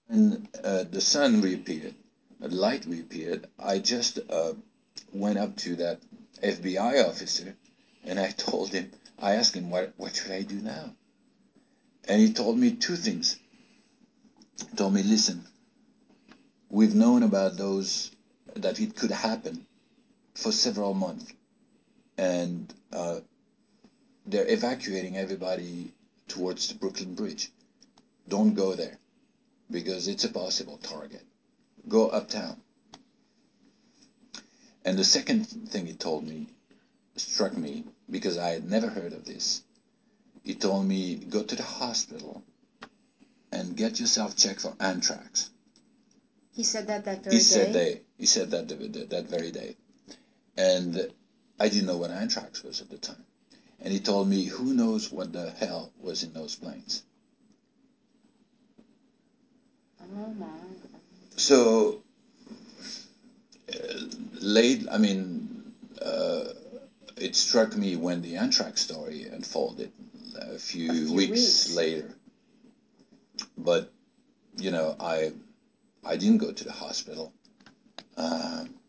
And the sun reappeared, the light reappeared. I just went up to that FBI officer and I told him, I asked him, what should I do now? And he told me two things. He told me, listen, we've known about those, that it could happen for several months. And they're evacuating everybody towards the Brooklyn Bridge. Don't go there because it's a possible target. Go uptown. And the second thing he told me struck me because I had never heard of this. He told me, go to the hospital and get yourself checked for anthrax. He said that very day? He said that that very day. And I didn't know what anthrax was at the time. And he told me, who knows what the hell was in those planes. Oh my God. So it struck me when the anthrax story unfolded a few weeks later. But, I didn't go to the hospital.